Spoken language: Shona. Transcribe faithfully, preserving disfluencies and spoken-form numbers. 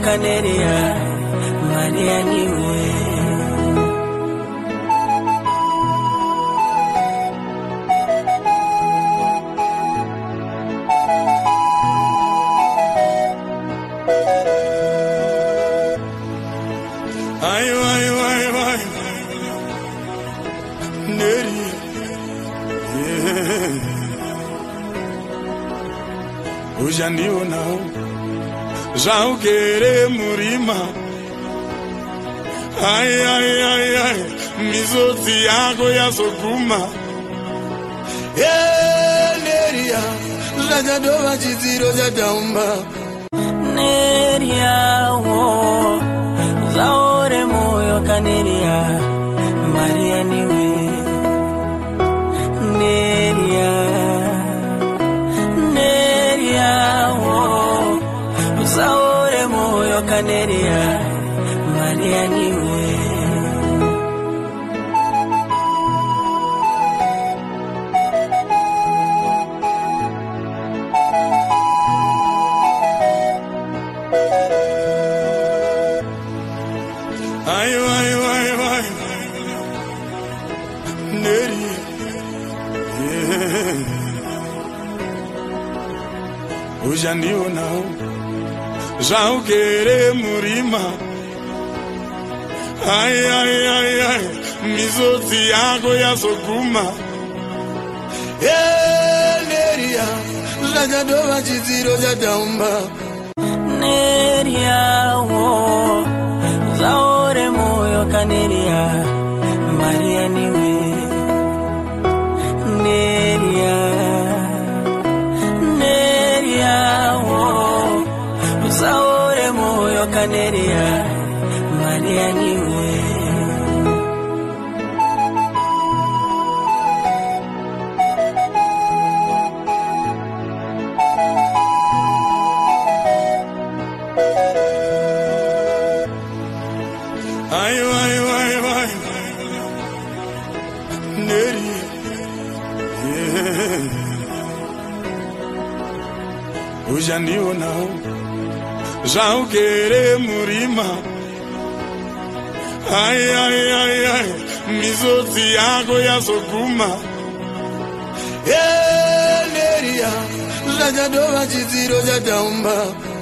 yokaneria Maria niwe. Ai ai ai ai Neri Ujandiona já o querer murima. Ai ai ai ai Mizoti água e azoguma. Neria já já dova diziro já daumba. Neria wo zaore moyo kaneria Maria niwe. Neria Neria wo zaore moyo kaneria Maria niwe. Ai ai ai ai Neri Ujandiona já o querer murima. Ai ai ai ai Mizoti água e azoguma. Neria já já dova diziro já daumba. Neria wo zaore moyo kaneria Maria niwe. Neria Neria wo zaore moyo kaneria Maria niwe. Ai ai ai ai Neri Ujandiona já o querer murima. Ai ai ai ai Mizoti água e azoguma. Neria já já dova diziro já daumba.